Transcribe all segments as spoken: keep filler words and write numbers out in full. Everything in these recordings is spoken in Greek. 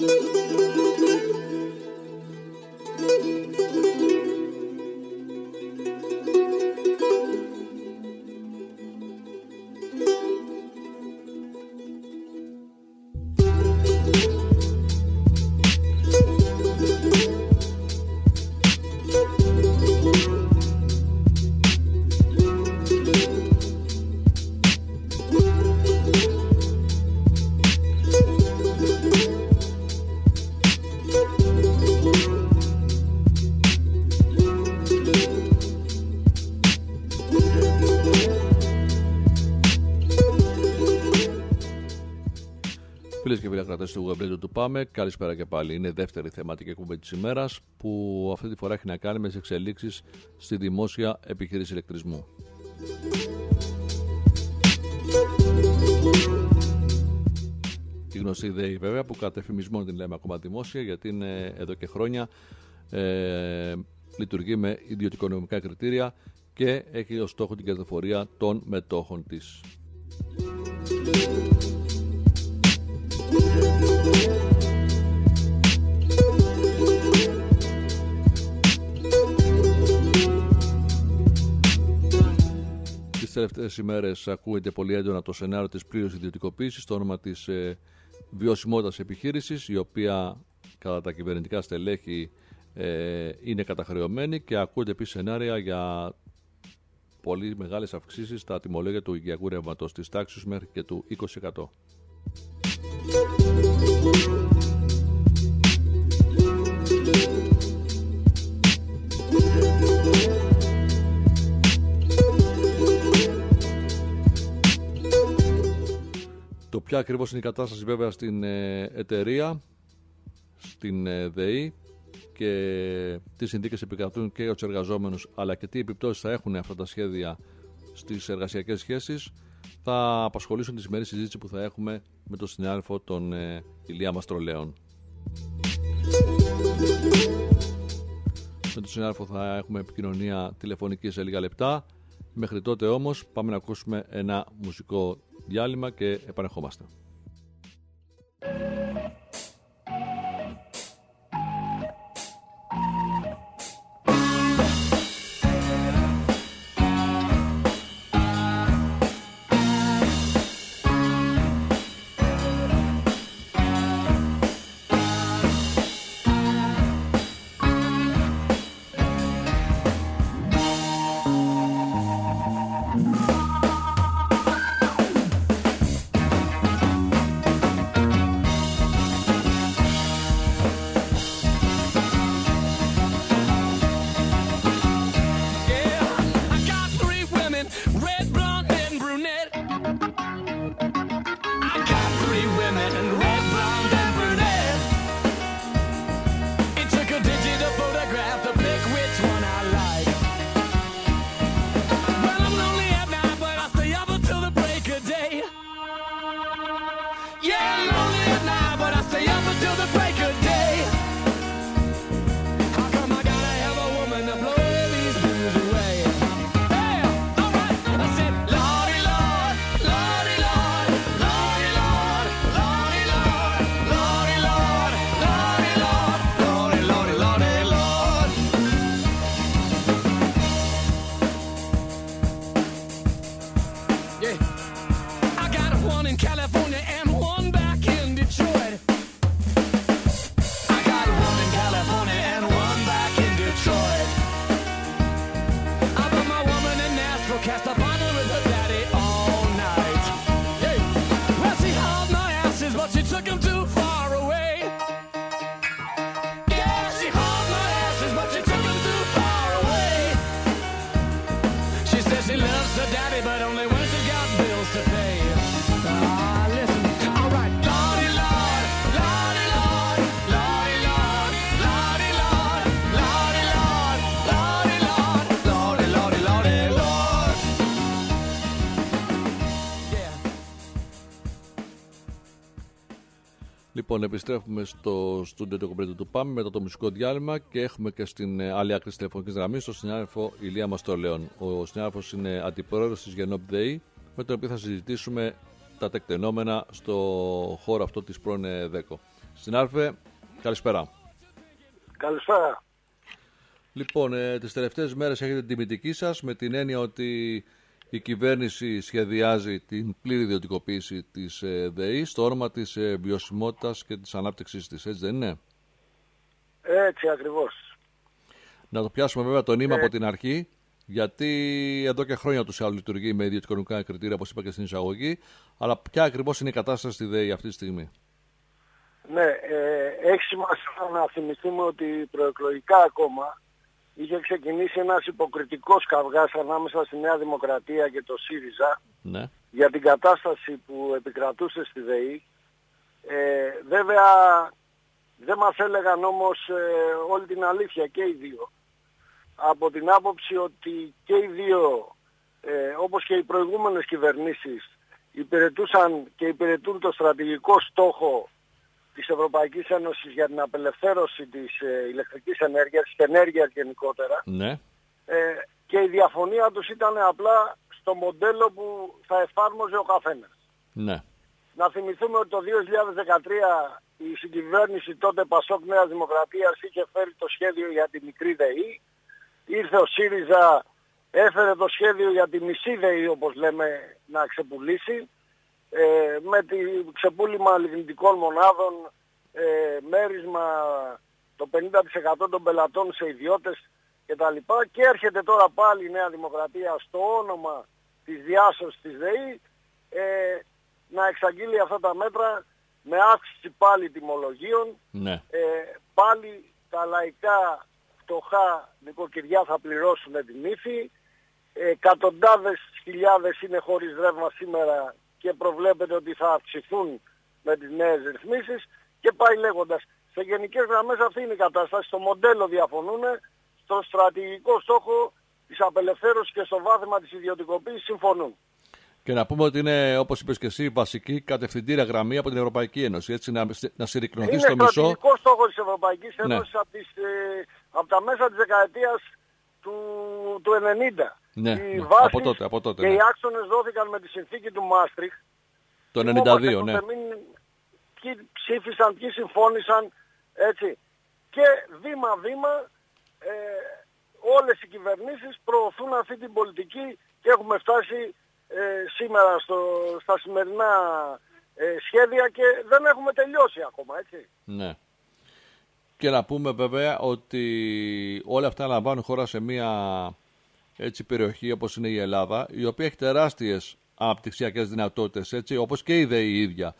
Φίλες και φίλοι κρατές του Web Radio του Πάμε, καλησπέρα και πάλι. Είναι η δεύτερη θεματική εκπομπή της ημέρας που αυτή τη φορά έχει να κάνει με τις εξελίξεις στη δημόσια επιχείρηση ηλεκτρισμού. Η γνωστή ΔΕΗ βέβαια, που κατ' εφημισμό την λέμε ακόμα δημόσια, γιατί είναι εδώ και χρόνια ε, λειτουργεί με ιδιωτικονομικά κριτήρια και έχει ως στόχο την κερδοφορία των μετόχων της. Τις τελευταίες ημέρες ακούγεται πολύ έντονα το σενάριο της πλήρους ιδιωτικοποίησης στο όνομα της ε, βιωσιμότητας επιχείρησης, η οποία κατά τα κυβερνητικά στελέχη ε, είναι καταχρεωμένη, και ακούγεται επίσης σενάρια για πολύ μεγάλες αυξήσεις στα τιμολόγια του οικιακού ρεύματος της τάξης μέχρι και του είκοσι τοις εκατό. Το ποια ακριβώς είναι η κατάσταση βέβαια στην ε, εταιρεία, στην ε, ΔΕΗ, και τι συνθήκες επικρατούν και για τους εργαζόμενους, αλλά και τι επιπτώσεις θα έχουν αυτά τα σχέδια στις εργασιακές σχέσεις, θα απασχολήσουν τη σημερινή συζήτηση που θα έχουμε με τον συνάδελφο τον ε, Ηλία Μαστρολέων. Με τον συνάδελφο θα έχουμε επικοινωνία τηλεφωνική σε λίγα λεπτά. Μέχρι τότε όμως πάμε να ακούσουμε ένα μουσικό διάλειμμα και επανερχόμαστε. Λοιπόν, επιστρέφουμε στο στούντιο του κομπρέτου του Πάμε μετά το μουσικό διάλειμμα και έχουμε και στην άλλη άκρη της τηλεφωνικής γραμμής τον συνάδελφο Ηλία Μαστρολέων. Ο συνάδελφος είναι αντιπρόεδρος της Γενόπ ΔΕΗ, με τον οποίο θα συζητήσουμε τα τεκτενόμενα στο χώρο αυτό της πρώην ΔΕΚΟ. Συνάδελφε, καλησπέρα. Καλησπέρα. Λοιπόν, ε, τις τελευταίες μέρες έχετε την τιμητική σας, με την έννοια ότι η κυβέρνηση σχεδιάζει την πλήρη ιδιωτικοποίηση της ε, ΔΕΗ στο όνομα της ε, βιωσιμότητας και της ανάπτυξης της. Έτσι δεν είναι? Έτσι ακριβώς. Να το πιάσουμε βέβαια το νήμα Ε... από την αρχή, γιατί εδώ και χρόνια τους άλλους λειτουργεί με ιδιωτικονομικά κριτήρια, όπως είπα και στην εισαγωγή, αλλά ποια ακριβώς είναι η κατάσταση στη ΔΕΗ αυτή τη στιγμή? Ναι, ε, έχει σημασία να θυμηθούμε ότι προεκλογικά ακόμα είχε ξεκινήσει ένας υποκριτικός καυγάς ανάμεσα στη Νέα Δημοκρατία και το ΣΥΡΙΖΑ, ναι, για την κατάσταση που επικρατούσε στη ΔΕΗ. Ε, βέβαια δεν μας έλεγαν όμως ε, όλη την αλήθεια και οι δύο. Από την άποψη ότι και οι δύο, ε, όπως και οι προηγούμενες κυβερνήσεις, υπηρετούσαν και υπηρετούν το στρατηγικό στόχο της Ευρωπαϊκής Ένωσης για την απελευθέρωση της ε, ηλεκτρικής ενέργειας, της ενέργειας γενικότερα. Ναι. Ε, και η διαφωνία τους ήταν απλά στο μοντέλο που θα εφάρμοζε ο καθένας. Ναι. Να θυμηθούμε ότι το δύο χιλιάδες δεκατρία η συγκυβέρνηση τότε Πασόκ Νέας Δημοκρατίας είχε φέρει το σχέδιο για τη μικρή ΔΕΗ. Ήρθε ο ΣΥΡΙΖΑ, έφερε το σχέδιο για τη μισή ΔΕΗ, όπως λέμε, να ξεπουλήσει. Ε, με τη ξεπούλημα λιγνητικών μονάδων, ε, μέρισμα το πενήντα τοις εκατό των πελατών σε ιδιώτες κτλ. Και έρχεται τώρα πάλι η Νέα Δημοκρατία στο όνομα της διάσωσης της ΔΕΗ ε, να εξαγγείλει αυτά τα μέτρα με αύξηση πάλι τιμολογίων. Ναι. Ε, πάλι τα λαϊκά φτωχά νοικοκυριά θα πληρώσουν την ύφη. Ε, εκατοντάδες χιλιάδες είναι χωρίς ρεύμα σήμερα και προβλέπεται ότι θα αυξηθούν με τις νέες ρυθμίσεις και πάει λέγοντας. Σε γενικές γραμμές αυτή είναι η κατάσταση. Στο μοντέλο διαφωνούν, στο στρατηγικό στόχο της απελευθέρωσης και στο βάθημα της ιδιωτικοποίησης συμφωνούν. Και να πούμε ότι είναι, όπως είπες και εσύ, βασική κατευθυντήρια γραμμή από την Ευρωπαϊκή Ένωση. Έτσι, να, να συρρυκνωθεί στο μισό. Είναι στρατηγικό στόχο της Ευρωπαϊκής Ένωσης, ναι, από, τις, ε, από τα μέσα της δεκαετίας του, του ενενήντα. Ναι, οι ναι, βάσεις από τότε, από τότε, και ναι, οι άξονες δόθηκαν με τη συνθήκη του Μάστριχ. Το ενενήντα δύο, ναι. Ποιοι ψήφισαν, ποιοι συμφώνησαν, έτσι. Και βήμα-βήμα ε, όλες οι κυβερνήσεις προωθούν αυτή την πολιτική και έχουμε φτάσει ε, σήμερα στο, στα σημερινά ε, σχέδια και δεν έχουμε τελειώσει ακόμα, έτσι. Ναι. Και να πούμε βέβαια ότι όλα αυτά λαμβάνουν χώρα σε μια έτσι, περιοχή όπως είναι η Ελλάδα, η οποία έχει τεράστιες αναπτυξιακές δυνατότητες, έτσι, όπως και η ΔΕΗ η ίδια.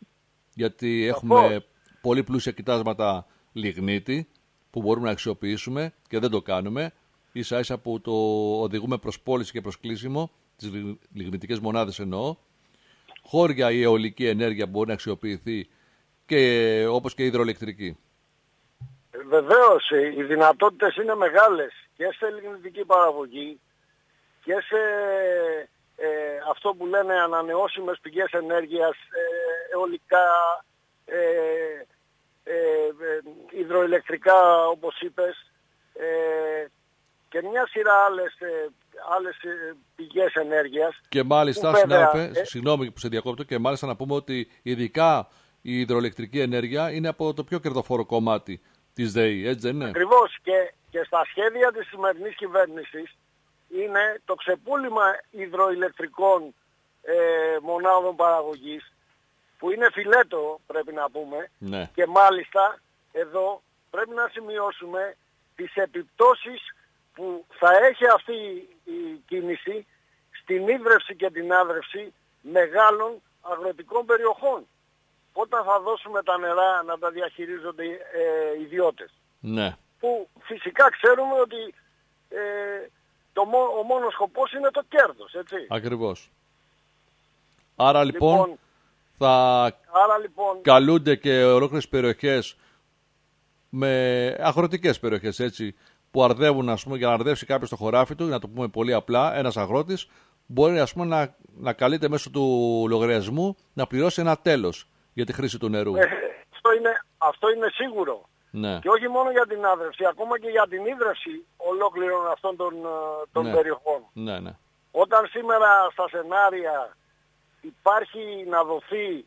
Γιατί έχουμε Πώς. πολύ πλούσια κοιτάσματα λιγνίτη που μπορούμε να αξιοποιήσουμε και δεν το κάνουμε. Ίσα ίσα που το οδηγούμε προς πώληση και προς κλείσιμο, τις λιγνητικές μονάδες εννοώ. Χώρια η αιωλική ενέργεια μπορεί να αξιοποιηθεί και, όπως και η υδροελεκτρική. Βεβαίως, οι δυνατότητες είναι μεγάλες και σε λιγνητική παραγωγή και σε ε, αυτό που λένε ανανεώσιμες πηγές ενέργειας, ε, αιωλικά, ε, ε, ε, υδροηλεκτρικά όπως είπες, ε, και μια σειρά άλλες, ε, άλλες ε, πηγές ενέργειας. Και μάλιστα, συνάδελφε, ε, συγγνώμη που σε διακόπτω, και μάλιστα να πούμε ότι ειδικά η υδροηλεκτρική ενέργεια είναι από το πιο κερδοφόρο κομμάτι της ΔΕΗ, έτσι δεν είναι? Ακριβώς, και, και στα σχέδια της σημερινής κυβέρνησης είναι το ξεπούλημα υδροηλεκτρικών ε, μονάδων παραγωγής, που είναι φιλέτο πρέπει να πούμε, ναι, και μάλιστα εδώ πρέπει να σημειώσουμε τις επιπτώσεις που θα έχει αυτή η κίνηση στην ίδρυυση και την άδρυυση μεγάλων αγροτικών περιοχών, όταν θα δώσουμε τα νερά να τα διαχειρίζονται ε, ιδιώτες. Ναι. Που φυσικά ξέρουμε ότι ε, το, ο μόνος σκοπός είναι το κέρδος, έτσι. Ακριβώς. Άρα λοιπόν, λοιπόν θα άρα, λοιπόν, καλούνται και ολόκληρες περιοχές, με αγροτικές περιοχές, έτσι, που αρδεύουν, ας πούμε, για να αρδεύσει κάποιος το χωράφι του, να το πούμε πολύ απλά, ένας αγρότης μπορεί, ας πούμε, να, να καλείται μέσω του λογαριασμού να πληρώσει ένα τέλος για τη χρήση του νερού. Ε, αυτό, είναι, αυτό είναι σίγουρο. Ναι. Και όχι μόνο για την άδρευση, ακόμα και για την ίδρυυση ολόκληρων αυτών των, των ναι. περιοχών. Ναι, ναι. Όταν σήμερα στα σενάρια υπάρχει να δοθεί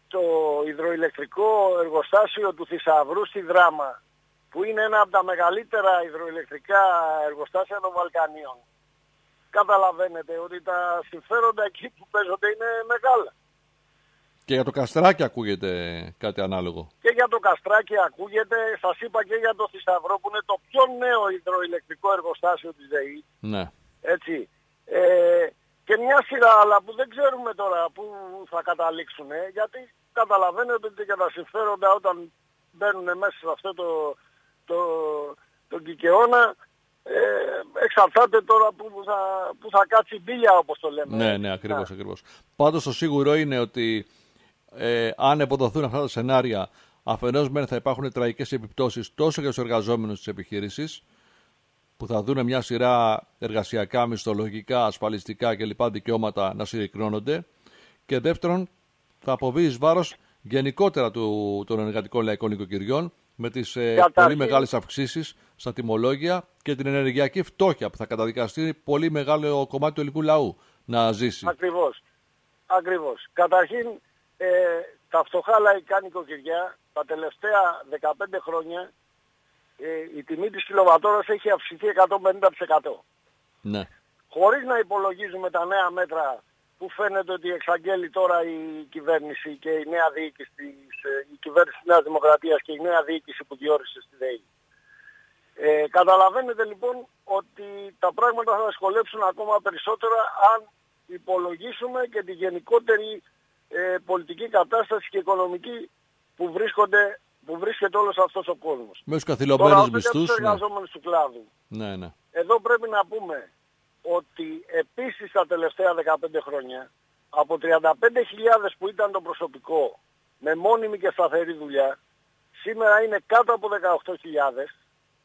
το υδροηλεκτρικό εργοστάσιο του Θησαυρού στη Δράμα, που είναι ένα από τα μεγαλύτερα υδροηλεκτρικά εργοστάσια των Βαλκανίων, καταλαβαίνετε ότι τα συμφέροντα εκεί που παίζονται είναι μεγάλα. Και για το Καστράκι ακούγεται κάτι ανάλογο. Και για το Καστράκι ακούγεται, σας είπα και για το Θησαυρό που είναι το πιο νέο υδροηλεκτρικό εργοστάσιο της ΔΕΗ. Ναι. Έτσι. Ε, και μια σειρά άλλα που δεν ξέρουμε τώρα πού θα καταλήξουν, γιατί καταλαβαίνετε ότι και τα συμφέροντα όταν μπαίνουν μέσα σε αυτό το, το, το κικαιώνα, ε, εξαρτάται τώρα που θα, που θα κάτσει η μπίλια, όπως το λέμε. Ναι, ναι, ακριβώς, ακριβώς. Πάντως το σίγουρο είναι ότι ε, αν εποδοθούν αυτά τα σενάρια, αφενός μεν θα υπάρχουν τραγικές επιπτώσεις τόσο για τους εργαζόμενους της επιχείρησης, που θα δουν μια σειρά εργασιακά, μισθολογικά, ασφαλιστικά κλπ. Δικαιώματα να συρρικνώνονται, και δεύτερον θα αποβεί εις βάρος γενικότερα του, των εργατικών λαϊκών νοικοκυριών, με τις ε, πολύ μεγάλες αυξήσεις στα τιμολόγια και την ενεργειακή φτώχεια που θα καταδικαστεί πολύ μεγάλο κομμάτι του ελληνικού λαού να ζήσει. Ακριβώς. Ακριβώς. Καταρχήν, ε, τα φτωχά λαϊκά νοικοκυριά τα τελευταία δεκαπέντε χρόνια, ε, η τιμή της κιλοβατόρας έχει αυξηθεί εκατόν πενήντα τοις εκατό. Ναι. Χωρίς να υπολογίζουμε τα νέα μέτρα που φαίνεται ότι εξαγγέλει τώρα η κυβέρνηση και η νέα διοίκηση της, η κυβέρνηση της Νέας Δημοκρατίας και η νέα διοίκηση που διόρισε στη ΔΕΗ. Ε, καταλαβαίνετε λοιπόν ότι τα πράγματα θα δυσκολέψουν ακόμα περισσότερα αν υπολογίσουμε και τη γενικότερη ε, πολιτική κατάσταση και οικονομική που, βρίσκονται, που βρίσκεται όλος αυτός ο κόσμος. Με τους καθυλωμένους μισθούς. Τώρα, τους εργαζόμενους του κλάδου. Ναι, ναι. Εδώ πρέπει να πούμε ότι επίσης τα τελευταία δεκαπέντε χρόνια από τριάντα πέντε χιλιάδες που ήταν το προσωπικό με μόνιμη και σταθερή δουλειά, σήμερα είναι κάτω από δεκαοκτώ χιλιάδες.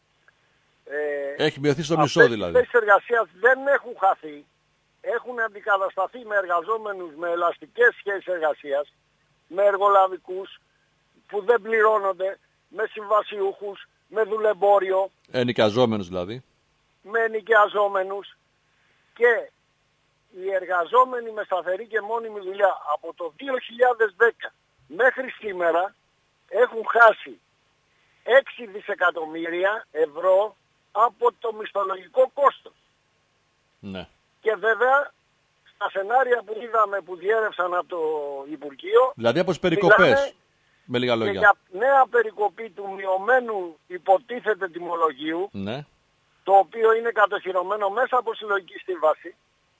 Ε, Έχει μειωθεί στο μισό δηλαδή. Αυτές οι θέσεις εργασίας δεν έχουν χαθεί, έχουν αντικατασταθεί με εργαζόμενους με ελαστικές σχέσεις εργασίας, με εργολαβικούς που δεν πληρώνονται, με συμβασιούχους, με δουλεμπόριο. Ενοικιαζόμενους δηλαδή. Με ενοικιαζόμενους. Και οι εργαζόμενοι με σταθερή και μόνιμη δουλειά από το δύο χιλιάδες δέκα μέχρι σήμερα έχουν χάσει έξι δισεκατομμύρια ευρώ από το μισθολογικό κόστος. Ναι. Και βέβαια στα σενάρια που είδαμε που διέρευσαν από το Υπουργείο, δηλαδή από τις περικοπές, με λίγα λόγια, και για νέα περικοπή του μειωμένου υποτίθεται τιμολογίου, ναι, το οποίο είναι κατοχυρωμένο μέσα από συλλογική σύμβαση,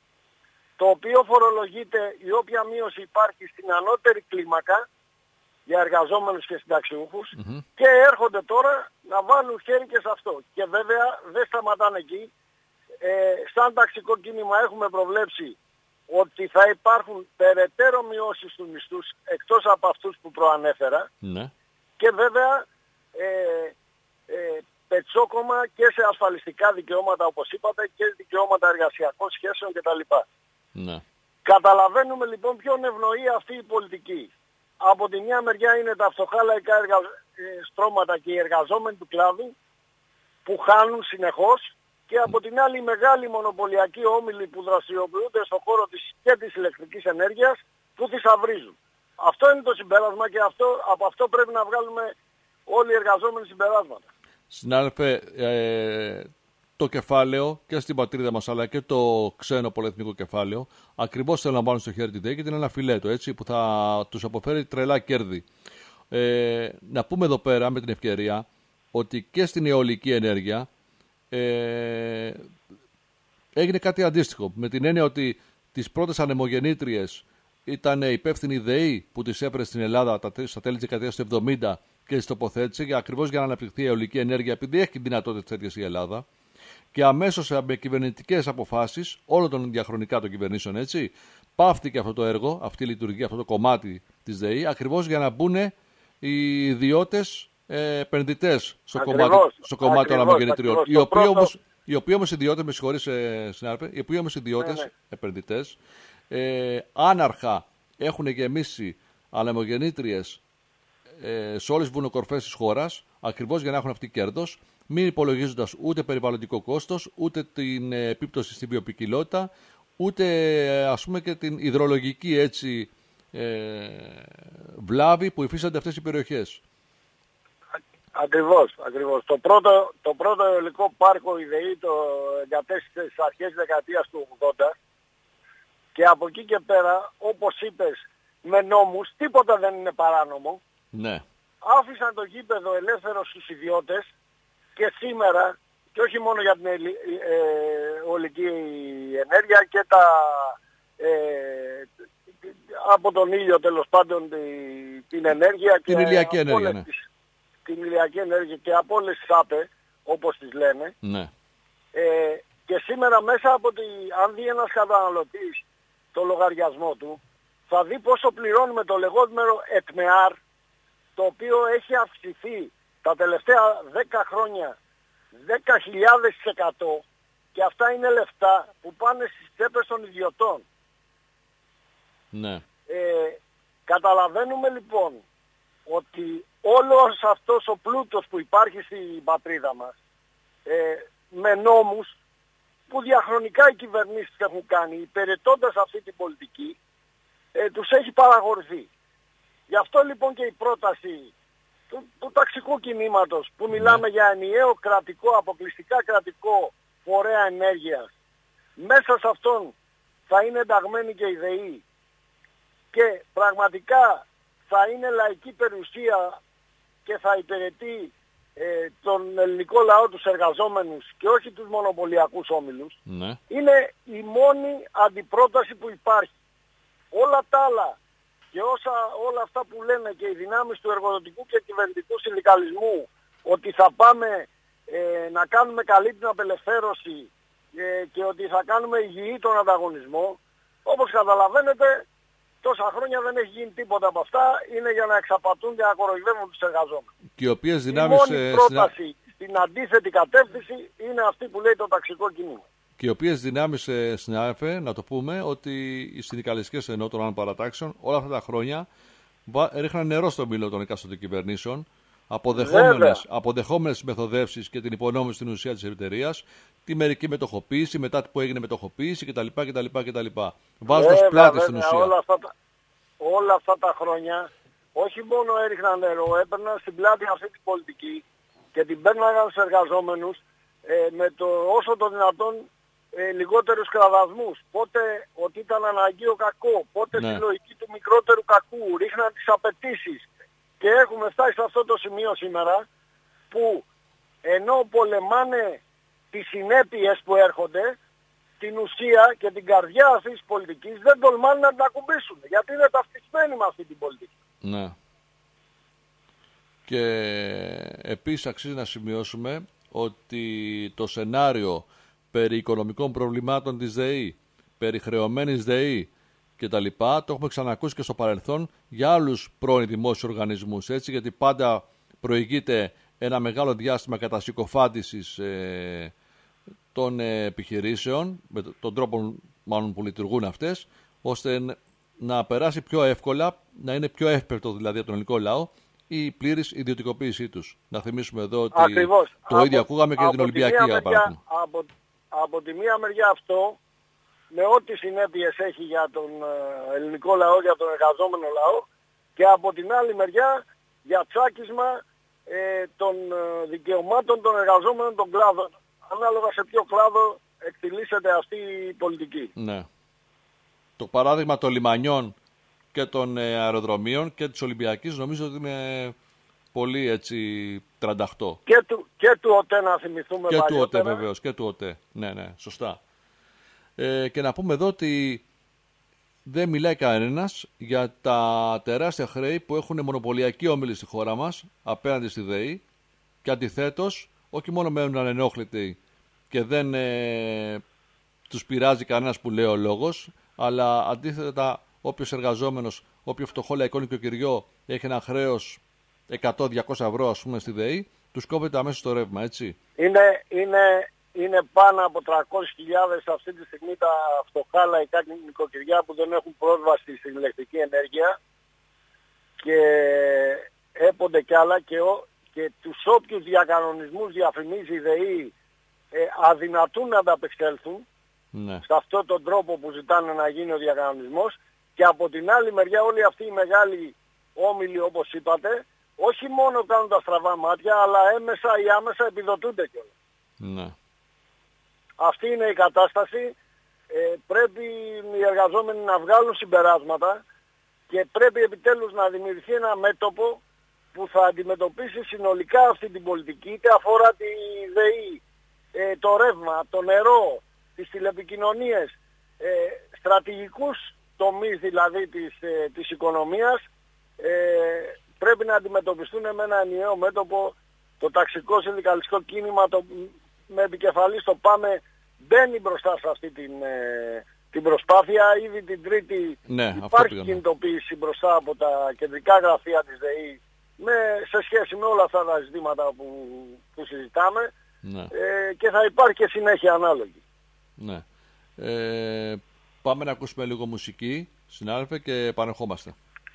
το οποίο φορολογείται η όποια μείωση υπάρχει στην ανώτερη κλίμακα για εργαζόμενους και συνταξιούχους, mm-hmm. και έρχονται τώρα να βάλουν χέρι και σε αυτό. Και βέβαια δεν σταματάνε εκεί. Ε, σαν ταξικό κίνημα έχουμε προβλέψει ότι θα υπάρχουν περαιτέρω μειώσεις στους μισθούς εκτός από αυτούς που προανέφερα, mm-hmm. και βέβαια ε, ε, πετσόκομα και σε ασφαλιστικά δικαιώματα όπως είπατε και δικαιώματα εργασιακών σχέσεων κτλ. Ναι. Καταλαβαίνουμε λοιπόν ποιον ευνοεί αυτή η πολιτική. Από τη μια μεριά είναι τα φτωχά λαϊκά εργα... στρώματα και οι εργαζόμενοι του κλάδου που χάνουν συνεχώς, και από την άλλη οι μεγάλοι μονοπωλιακοί όμιλοι που δραστηριοποιούνται στον χώρο της και της ηλεκτρικής ενέργειας που θησαυρίζουν. Αυτό είναι το συμπέρασμα και αυτό, από αυτό πρέπει να βγάλουμε όλοι οι εργαζόμενοι συμπεράσματα. Συνάδελφε, ε, το κεφάλαιο και στην πατρίδα μας αλλά και το ξένο πολυεθνικό κεφάλαιο ακριβώς θέλουν να βάλουν στο χέρι τη ΔΕΗ και την ένα φιλέτο, έτσι, που θα τους αποφέρει τρελά κέρδη. Ε, να πούμε εδώ πέρα με την ευκαιρία ότι και στην αιωλική ενέργεια ε, έγινε κάτι αντίστοιχο, με την έννοια ότι τις πρώτες ανεμογεννήτριες ήταν υπεύθυνη η ΔΕΗ που τις έφερε στην Ελλάδα στα τέλη της δεκαετίας του εβδομήντα και τις τοποθέτησε για, ακριβώς για να αναπτυχθεί η αιωλική ενέργεια, επειδή έχει δυνατότητες τέτοιες η Ελλάδα. Και αμέσως με κυβερνητικές αποφάσεις όλων των διαχρονικά των κυβερνήσεων, έτσι, πάυθηκε αυτό το έργο, αυτή η λειτουργία, αυτό το κομμάτι της ΔΕΗ, ακριβώς για να μπουν οι ιδιώτες ε, επενδυτές στο ακριβώς, κομμάτι, στο κομμάτι των ανεμογεννητριών. Οι οποίοι πρώτο... όμως, οι οποίοι όμως ιδιώτες, με συγχωρείς ε, συνάδελφε, οι οποίοι όμως ιδιώτες ναι, ναι. επενδυτές ε, άναρχα έχουν γεμίσει ανεμογεννήτριες ε, σε όλες τις βουνοκορφές της χώρας, ακριβώς για να έχουν αυτή κέρδος, μην υπολογίζοντας ούτε περιβαλλοντικό κόστος, ούτε την επίπτωση στην βιοποικιλότητα, ούτε ας πούμε και την υδρολογική έτσι, ε, βλάβη που υφίστανται αυτές οι περιοχές. Ακριβώς, ακριβώς. Το πρώτο, το πρώτο αιωλικό πάρκο η ΔΕΗ το εγκατέστησε στις αρχές δεκαετίας του ογδόντα και από εκεί και πέρα, όπως είπες, με νόμους, τίποτα δεν είναι παράνομο. Ναι. Άφησαν το γήπεδο ελεύθερο στους ιδιώτες και σήμερα, και όχι μόνο για την ε, ολική ενέργεια και τα, ε, από τον ήλιο τέλος πάντων την, την ενέργεια την και ηλιακή ενέργεια, ναι. τις, την ηλιακή ενέργεια και από όλες τις ΑΠΕ, όπως τις λένε. Ναι. Ε, και σήμερα μέσα από τη, αν δει ένας καταναλωτής το λογαριασμό του, θα δει πόσο πληρώνουμε το λεγόμενο ΕΤΜΕΑΡ, το οποίο έχει αυξηθεί τα τελευταία δέκα χρόνια δέκα χιλιάδες τοις εκατό και αυτά είναι λεφτά που πάνε στις τσέπες των ιδιωτών. Ναι. Ε, καταλαβαίνουμε λοιπόν ότι όλος αυτός ο πλούτος που υπάρχει στην πατρίδα μας ε, με νόμους που διαχρονικά οι κυβερνήσεις έχουν κάνει υπηρετώντας αυτή την πολιτική ε, τους έχει παραγορηθεί. Γι' αυτό λοιπόν και η πρόταση του, του ταξικού κινήματος που μιλάμε για ενιαίο κρατικό, αποκλειστικά κρατικό φορέα ενέργειας, μέσα σε αυτόν θα είναι ενταγμένη και η ΔΕΗ και πραγματικά θα είναι λαϊκή περιουσία και θα υπηρετεί ε, τον ελληνικό λαό, τους εργαζόμενους και όχι τους μονοπωλιακούς όμιλους, ναι. Είναι η μόνη αντιπρόταση που υπάρχει. Όλα τα άλλα και όσα, όλα αυτά που λένε και οι δυνάμεις του εργοδοτικού και κυβερνητικού συνδικαλισμού ότι θα πάμε ε, να κάνουμε καλή την απελευθέρωση ε, και ότι θα κάνουμε υγιή τον ανταγωνισμό, όπως καταλαβαίνετε τόσα χρόνια δεν έχει γίνει τίποτα από αυτά, είναι για να εξαπατούν και να κοροϊδεύουν τους εργαζόμενους. Και οι οποίες δυνάμεις, η μόνη πρόταση συνα... στην αντίθετη κατεύθυνση είναι αυτή που λέει το ταξικό κίνημα. Και οι οποίες δυνάμεις, συνάδελφε, να το πούμε, ότι οι συνδικαλιστικές ενώ των άλλων παρατάξεων όλα αυτά τα χρόνια ρίχναν νερό στο μήλο των εκάστοτε κυβερνήσεων, αποδεχόμενες, αποδεχόμενες μεθοδεύσεις και την υπονόμηση στην ουσία της εταιρείας, τη μερική μετοχοποίηση, μετά που έγινε μετοχοποίηση κτλ. κτλ, κτλ. Βάζοντας πλάτη στην ουσία. Όλα αυτά, τα, όλα αυτά τα χρόνια όχι μόνο έριχναν νερό, έπαιρναν στην πλάτη αυτή την πολιτική και την παίρναγαν στους εργαζόμενους ε, με το όσο το δυνατόν ε, λιγότερους κραδασμούς. Πότε ότι ήταν αναγκαίο κακό, πότε ναι. στη λογική του μικρότερου κακού, ρίχναν τις απαιτήσεις. Και έχουμε φτάσει σε αυτό το σημείο σήμερα που ενώ πολεμάνε τις συνέπειες που έρχονται, την ουσία και την καρδιά αυτής της πολιτικής δεν τολμάνε να την ακουμπήσουν, γιατί είναι ταυτισμένοι με αυτή την πολιτική. Ναι. Και επίσης αξίζει να σημειώσουμε ότι το σενάριο περί οικονομικών προβλημάτων της ΔΕΗ, περί χρεωμένης ΔΕΗ και τα λοιπά, το έχουμε ξανακούσει και στο παρελθόν για άλλους πρώην δημόσιους οργανισμούς, έτσι, γιατί πάντα προηγείται ένα μεγάλο διάστημα κατασυκοφάντησης ε, των ε, επιχειρήσεων, με τον τρόπο μάλλον που λειτουργούν αυτές, ώστε να περάσει πιο εύκολα, να είναι πιο εύπεπτο δηλαδή από τον ελληνικό λαό, η πλήρης ιδιωτικοποίησή τους. Να θυμίσουμε εδώ ότι Ακριβώς. το από, ίδιο ακούγαμε και για την Ολυμπιακή. Μεριά, από, από τη μία μεριά αυτό, με ό,τι συνέπειες έχει για τον ελληνικό λαό, για τον εργαζόμενο λαό, και από την άλλη μεριά για τσάκισμα ε, των δικαιωμάτων των εργαζόμενων των κλάδων, ανάλογα σε ποιο κλάδο εκτιλήσεται αυτή η πολιτική. Ναι. Το παράδειγμα των λιμανιών και των αεροδρομίων και της Ολυμπιακής νομίζω ότι είναι πολύ έτσι τρανταχτό. Και του, και του ΟΤΕ να θυμηθούμε και παλιότερα. του ΟΤΕ βεβαίως, και του ΟΤΕ. Ναι, ναι, σωστά. Ε, και να πούμε εδώ ότι δεν μιλάει κανένας για τα τεράστια χρέη που έχουν μονοπωλιακοί όμιλοι στη χώρα μας απέναντι στη ΔΕΗ και αντιθέτως όχι μόνο μένουν ανενόχλητοι και δεν ε, τους πειράζει κανένας που λέει ο λόγος, αλλά αντίθετα όποιος εργαζόμενος, όποιο φτωχό λαϊκό νοικοκυριό έχει ένα χρέος εκατό με διακόσια ευρώ ας πούμε στη ΔΕΗ, τους κόβεται αμέσως το ρεύμα, έτσι. Είναι, είναι, είναι πάνω από τριακόσιες χιλιάδες αυτή τη στιγμή τα φτωχά λαϊκά νοικοκυριά που δεν έχουν πρόσβαση στην ηλεκτρική ενέργεια και έπονται κι άλλα και, ο, και τους όποιους διακανονισμούς διαφημίζει η ΔΕΗ ε, αδυνατούν να ανταπεξέλθουν ναι. σε αυτόν τον τρόπο που ζητάνε να γίνει ο διακανονισμός Και από την άλλη μεριά όλοι αυτοί οι μεγάλοι όμιλοι, όπως είπατε, όχι μόνο κάνουν τα στραβά μάτια, αλλά έμεσα ή άμεσα επιδοτούνται κιόλας. Ναι. Αυτή είναι η κατάσταση. Ε, πρέπει οι εργαζόμενοι να βγάλουν συμπεράσματα και πρέπει επιτέλους να δημιουργηθεί ένα μέτωπο που θα αντιμετωπίσει συνολικά αυτή την πολιτική, είτε αφορά τη ΔΕΗ, ε, το ρεύμα, το νερό, τις τηλεπικοινωνίες, ε, στρατηγικούς τομείς δηλαδή της, ε, της οικονομίας, ε, πρέπει να αντιμετωπιστούν με ένα ενιαίο μέτωπο. Το ταξικό συνδικαλιστικό κίνημα το, με επικεφαλής το ΠΑΜΕ μπαίνει μπροστά σε αυτή την, ε, την προσπάθεια. Ήδη την Τρίτη ναι, υπάρχει κινητοποίηση μπροστά από τα κεντρικά γραφεία της ΔΕΗ με, σε σχέση με όλα αυτά τα ζητήματα που, που συζητάμε, ναι. ε, και θα υπάρχει και συνέχεια ανάλογη. Ναι. Ε, πάμε να ακούσουμε λίγο μουσική, συνάδελφε, και επανερχόμαστε.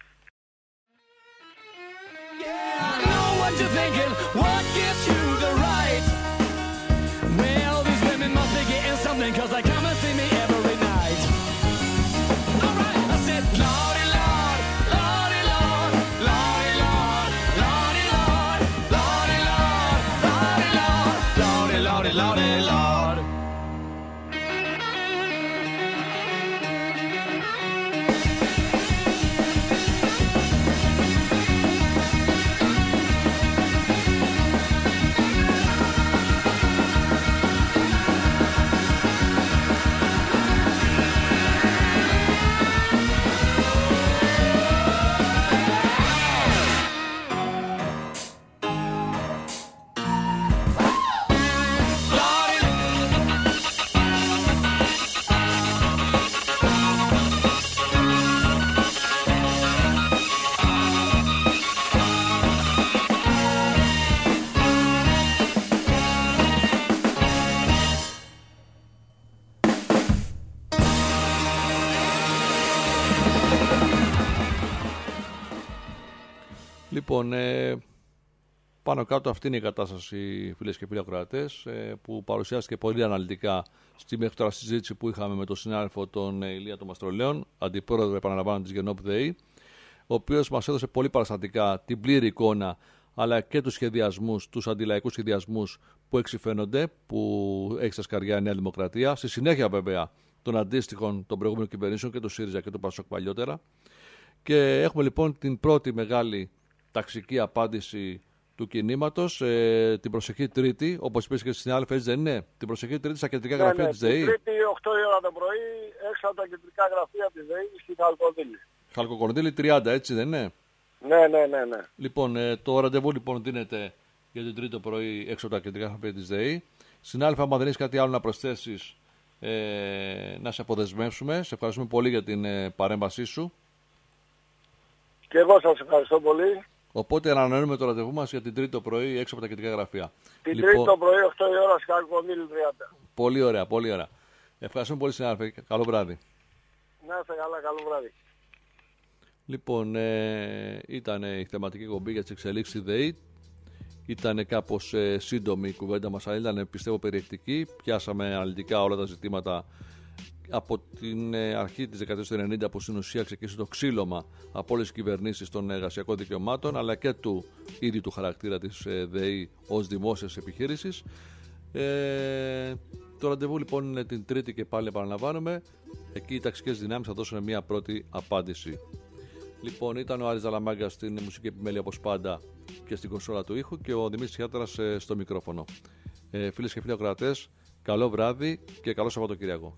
You're thinking, what gives you the right? Well, these women must be getting something, cause they come and see me every night. Alright, I said, Lordy Lord, Lordy Lord, Lordy Lord, Lordy Lord, Lordy Lord, Lordy Lord, Lordy Lordy Lordy Lord. Λοιπόν, ε, πάνω κάτω αυτή είναι η κατάσταση, φίλες και φίλοι ακροατές, ε, που παρουσιάστηκε πολύ αναλυτικά στη μέχρι τώρα συζήτηση που είχαμε με τον συνάδελφο τον ε, Ηλία τον Μαστρολέων, αντιπρόεδρο, επαναλαμβάνω, της Γενόπ ΔΕΗ, ο οποίος μας έδωσε πολύ παραστατικά την πλήρη εικόνα, αλλά και τους σχεδιασμούς, τους αντιλαϊκούς σχεδιασμούς που εξυφαίνονται, που έχει στα σκαριά η Νέα Δημοκρατία, στη συνέχεια βέβαια των αντίστοιχων των προηγούμενων κυβερνήσεων και του ΣΥΡΙΖΑ και του ΠΑΣΟΚ παλιότερα. Και έχουμε λοιπόν την πρώτη μεγάλη ταξική απάντηση του κινήματος, ε, την προσεχή Τρίτη, όπως είπες και στην άλλη, έτσι δεν είναι? Την προσεχή Τρίτη στα κεντρικά ναι, γραφεία ναι, της ΔΕΗ. Την Τρίτη, οκτώ η ώρα το πρωί, έξω από τα κεντρικά γραφεία της ΔΕΗ στη Χαλκοκορδίλη. Χαλκοκορδίλη τριάντα, έτσι δεν είναι? Ναι, ναι, ναι, ναι. Λοιπόν, ε, το ραντεβού λοιπόν δίνεται για την Τρίτη το πρωί έξω από τα κεντρικά γραφεία της ΔΕΗ. Συνάδελφα, άμα δεν έχεις κάτι άλλο να προσθέσεις, ε, να σε αποδεσμεύσουμε. Σε ευχαριστούμε πολύ για την ε, παρέμβασή σου. Και εγώ σας ευχαριστώ πολύ. Οπότε ανανεώνουμε το ραντεβού μας για την Τρίτη το πρωί έξω από τα κεντρικά γραφεία. Την λοιπόν, Τρίτη το πρωί, οκτώ η ώρα, στη Χαλκοκορδίλη τριάντα. Πολύ ωραία, πολύ ωραία. Ευχαριστούμε πολύ, συνάδελφε. Καλό βράδυ. Να είστε καλά, καλό βράδυ. Λοιπόν, ε, ήταν η θεματική εκπομπή για τις εξελίξεις στη ΔΕΗ. Ήταν κάπως ε, σύντομη η κουβέντα μας, αλλά ήταν, πιστεύω, περιεκτική. Πιάσαμε αναλυτικά όλα τα ζητήματα από την ε, αρχή της δεκαετίας του ενενήντα, που στην ουσία ξεκίνησε το ξύλωμα από όλες τις κυβερνήσεις των εργασιακών δικαιωμάτων, αλλά και του ίδιου του χαρακτήρα της ε, ΔΕΗ ως δημόσιας επιχείρησης. Ε, το ραντεβού λοιπόν είναι την Τρίτη και πάλι επαναλαμβάνουμε. Εκεί οι ταξικές δυνάμεις θα δώσουν μια πρώτη απάντηση. Λοιπόν, ήταν ο Άρης Δαλαμάγκας στην μουσική επιμέλεια όπως πάντα και στην κονσόλα του ήχου και ο Δημήτρης Χιάτρας ε, στο μικρόφωνο. Ε, φίλες και φίλοι ακροατές, καλό βράδυ και καλό Σαββατοκύριακο.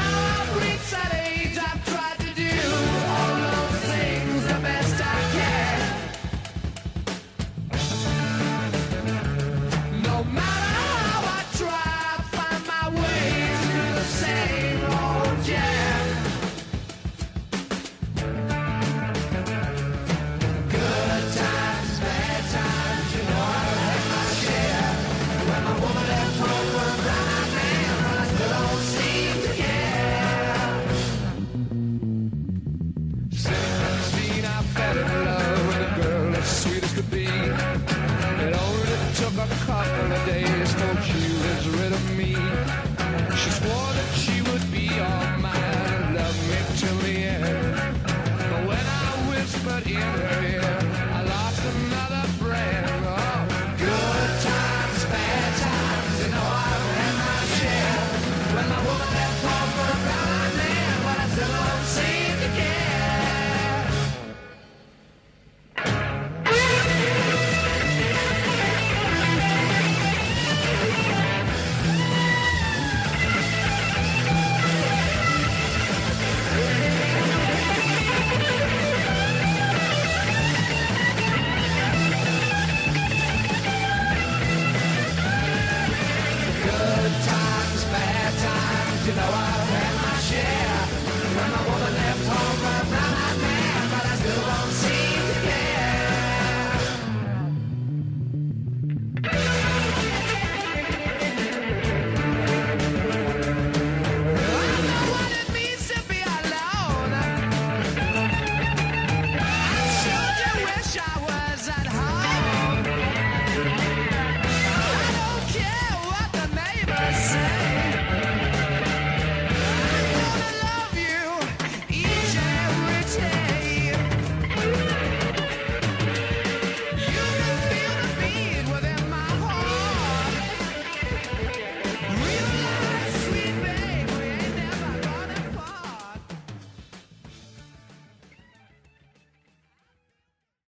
Yeah. you know I